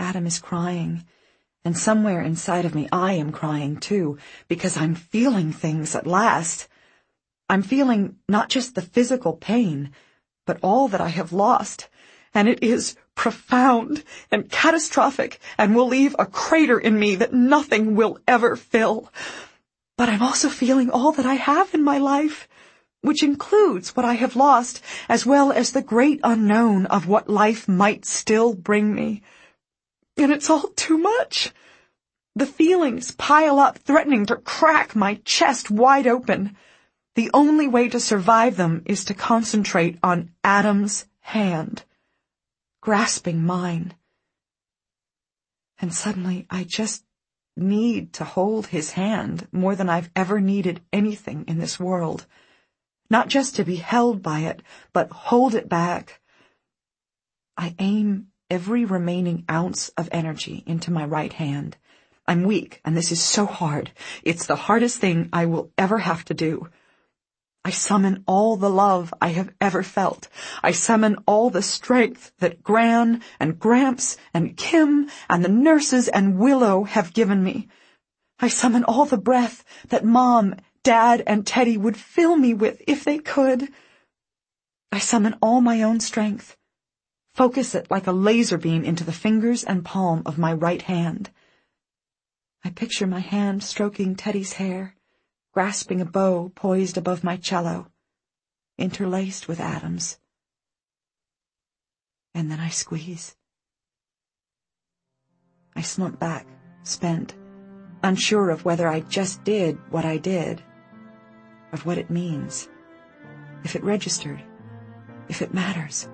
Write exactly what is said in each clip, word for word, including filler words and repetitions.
Adam is crying. And somewhere inside of me I am crying too, because I'm feeling things at last. I'm feeling not just the physical pain, but all that I have lost. And it is profound and catastrophic and will leave a crater in me that nothing will ever fill. But I'm also feeling all that I have in my life, which includes what I have lost, as well as the great unknown of what life might still bring me. And it's all too much. The feelings pile up, threatening to crack my chest wide open. The only way to survive them is to concentrate on Adam's hand, grasping mine. And suddenly I just need to hold his hand more than I've ever needed anything in this world. Not just to be held by it, but hold it back. I aim every remaining ounce of energy into my right hand. I'm weak, and this is so hard. It's the hardest thing I will ever have to do. I summon all the love I have ever felt. I summon all the strength that Gran and Gramps and Kim and the nurses and Willow have given me. I summon all the breath that Mom, Dad, and Teddy would fill me with if they could. I summon all my own strength. Focus it like a laser beam into the fingers and palm of my right hand. I picture my hand stroking Teddy's hair, grasping a bow poised above my cello, interlaced with Adam's. And then I squeeze. I slump back, spent, unsure of whether I just did what I did, of what it means, if it registered, if it matters.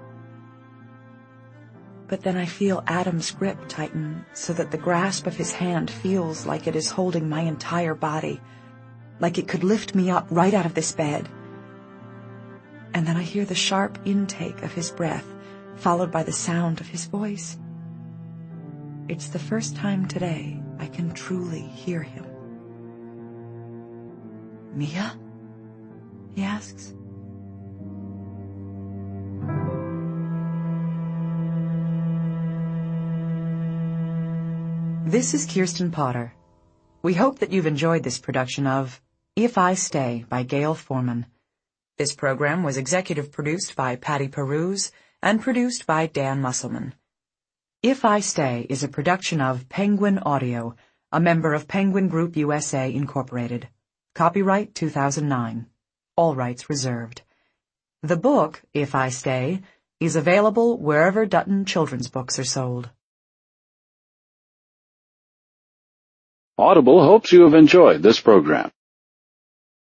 But then I feel Adam's grip tighten so that the grasp of his hand feels like it is holding my entire body, like it could lift me up right out of this bed. And then I hear the sharp intake of his breath, followed by the sound of his voice. It's the first time today I can truly hear him. "Mia?" he asks. This is Kirsten Potter. We hope that you've enjoyed this production of If I Stay by Gail Foreman. This program was executive produced by Patty Peruse and produced by Dan Musselman. If I Stay is a production of Penguin Audio, a member of Penguin Group U S A, Incorporated. Copyright two thousand nine. All rights reserved. The book, If I Stay, is available wherever Dutton children's books are sold. Audible hopes you have enjoyed this program.